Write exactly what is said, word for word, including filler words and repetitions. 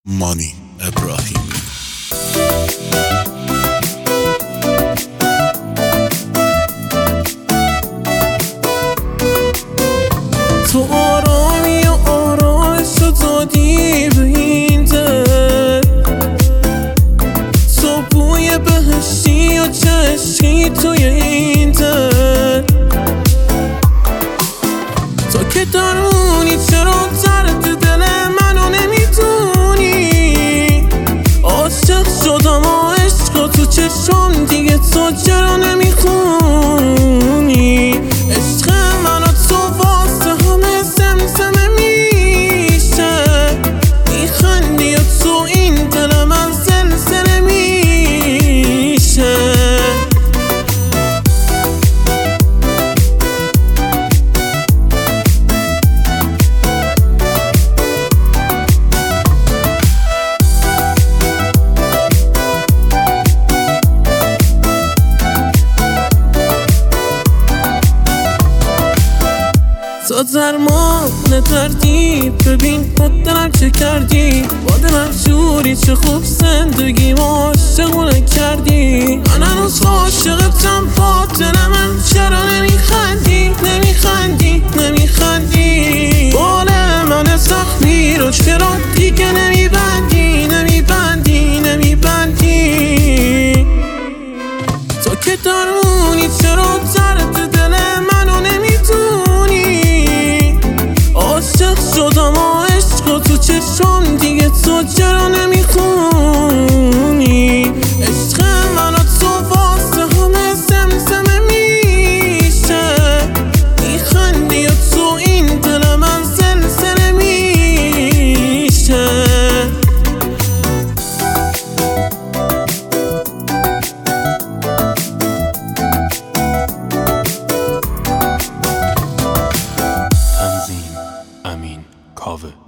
مانی ابراهیمی. تو آرامی و آرامش رو دادی به این دل، تو بوی بهشتی و چه عشقی توی این دل. تو که درونی چرا درد دل منو نمیدونی؟ عاشق شدم و عشق تو چشم دیگه تو چرا نمیخونی؟ عشق من و تو واسه همه زمزمه میشه، میخندی و تو این دل من زلزله میشه. تو درمان دردی، ببین با دلم چه کردی، با دلم جوری چه خوب زندگی ما عاشقونه کردی. من هنوز عاشقتم، با دل من چرا نمیخندی نمیخندی نمیخندی؟ بال من زخمی رو چرا دیگه نمیبندی نمیبندی نمیبندی؟ تو که درونی چرا درد دل منو نمیدونی؟ عاشق شدم و عشق تو چشم دیگه تو چرا نمیخونی؟ عشق من و تو واسه همه زمزمه میشه، میخندی و تو این دل من زلزله میشه. تنظیم امین کاوه.